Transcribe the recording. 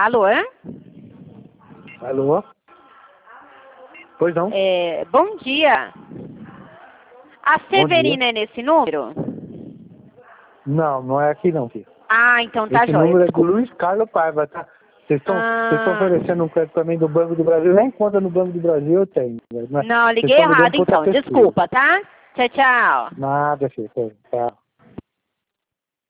Alô? Alô? Pois não? Bom dia. A Severina é nesse número? Não, não é aqui não, filho. Ah, então tá Esse jóia. número é do Desculpa. Luiz Carlos Paiva, tá? Vocês estão oferecendo um crédito pra mim do Banco do Brasil, nem conta no Banco do Brasil eu tenho. Não, Vocês liguei estão ligando errado pra outra então. pessoa. Desculpa, tá? Tchau, tchau. Nada, filho. Tá.